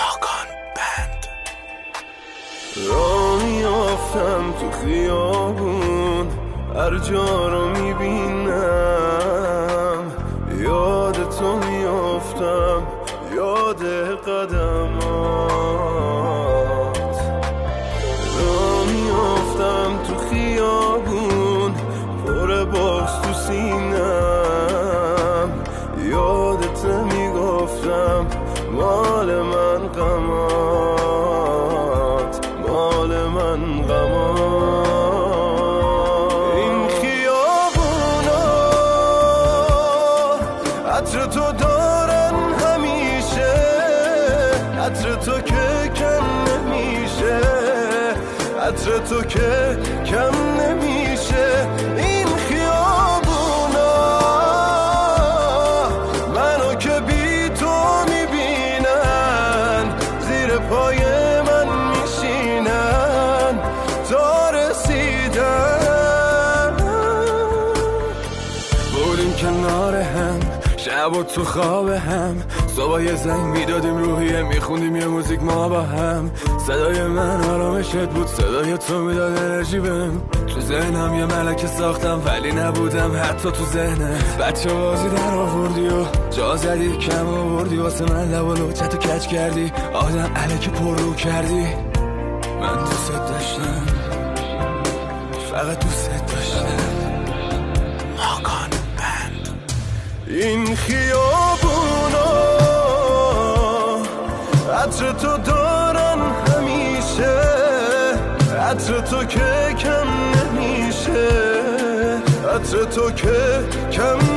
ماکان بند. راه میافتم تو خیابون، هر جا رو میبینم یاد تو میافتم، یاد قدمات. راه میافتم تو خیابون، پر باز تو سینم، یادت میگفتم مال من غمات، مال من غمات. این خیابونا عطر تو دارن همیشه، عطر تو که کم نمیشه، عطر تو که کم نمیشه. این خیابونا منو که بی تو میبینن، زیر پای من میشینن تا رسیدن. بودیم کنار هم، شب و تو خواب هم، صبح یه زنگ میدادیم روحیه، میخوندیم یه موزیک ما با هم. صدای من آرامشت بود، صدای تو میداد انرژی بهم. تو ذهنم یه ملکه ساختم ولی نبودم حتی تو ذهنت. بچه بازی در آوردی و جا زدی کم آوردی، واسه من لب و لوچتو کج کردی، آدم الکی پر رو کردی. من دوست داشتم، فقط دوست داشتم. ماکان بند. این خیابونا عطر تو دارن همیشه، عطر تو که کم نمیشه، عطر تو که کم